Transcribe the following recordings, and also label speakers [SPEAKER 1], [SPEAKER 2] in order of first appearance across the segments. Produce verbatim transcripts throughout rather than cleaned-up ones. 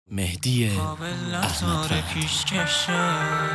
[SPEAKER 1] مهدی احمد
[SPEAKER 2] پیشکشه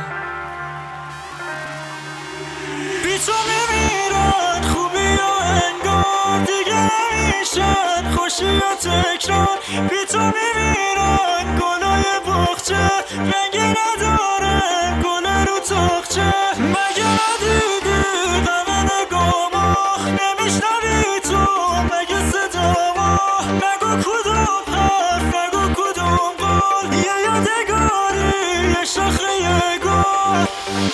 [SPEAKER 2] بی تو میمیرن خوبی و انگار دیگه نمیشن خوشی و تکرار بی تو میمیرن گلای باغچه رنگی ندارن گل رو تاقچه مگه ندیدی غم نگاما نمیشنوی تو مگه صداما نگو کدوم حرف نگو کدوم قول یه یادگاری یه شاخه یه گل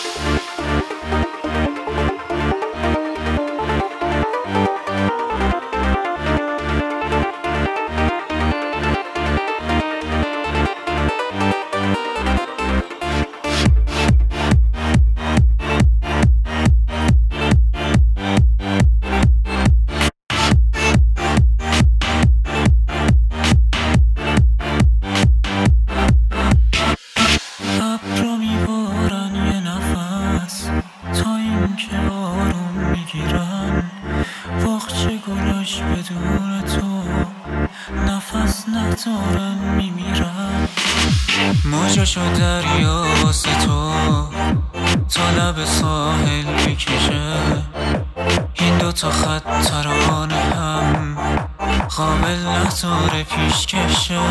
[SPEAKER 2] گلاش بدون تو نفس ندارن میمیرن موجاشو دریا واسه تو تا لب ساحل بکشه این دوتا خط ترانه هم قابل نداره پیشکشه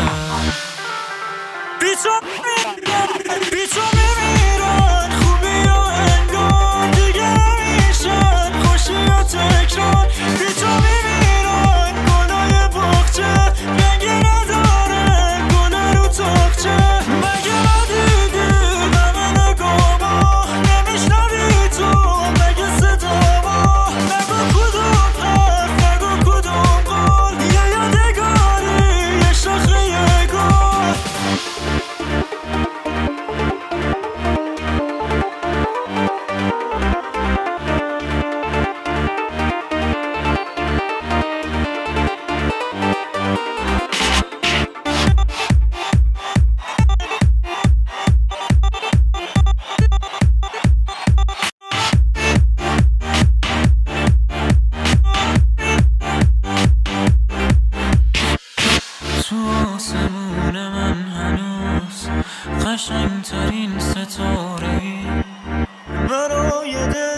[SPEAKER 2] بی تو میمیرن بی تو میمیرن خوبی و انگار دیگه نمیشن خوشی و تکرار بی تو میمیرن گلای باغچه رنگی ندارن گل رو تاقچه مگه ندیدی غم نگاما نمیشنوی تو مگه صداما نگو کدوم حرف نگو کدوم قول یه یادگاری یه شاخه یه گل آسمون من هنوز قشنگترین ستاره‌ای برای دل